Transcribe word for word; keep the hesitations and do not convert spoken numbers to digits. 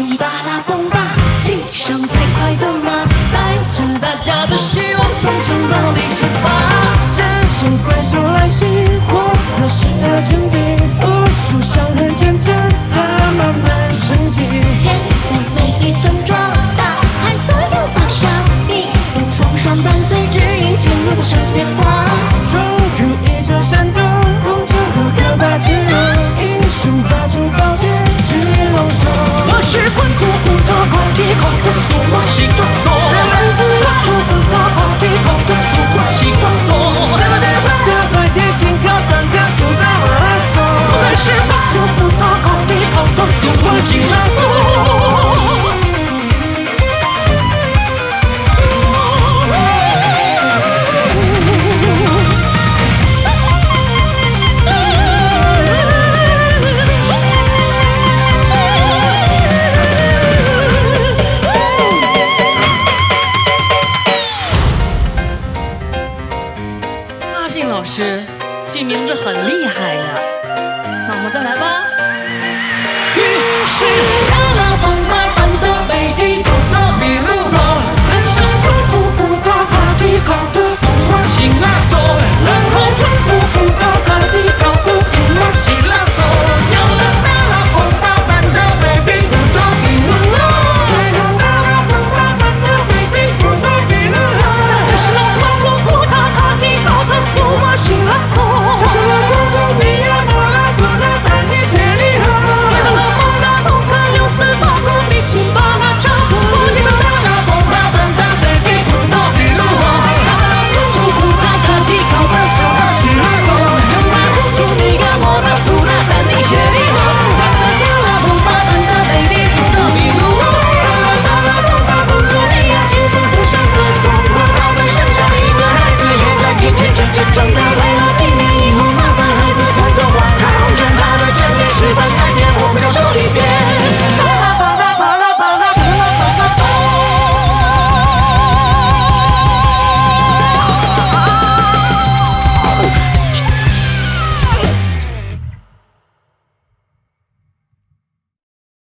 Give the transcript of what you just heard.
噼啪啦蹦吧，骑上最快的马，带着大家的希望从城堡里出发。战胜怪兽来袭，获得十二金币，无数伤痕见证它漫漫生机。 人的每一村庄，大海所有大小地，有风霜伴随，指引前路的闪电光。 终如一座山洞，公主和可怕之龙，英雄拔出宝剑，巨龙手。 我是困苦虎的攻击，狂的索罗西多索。 在满是落土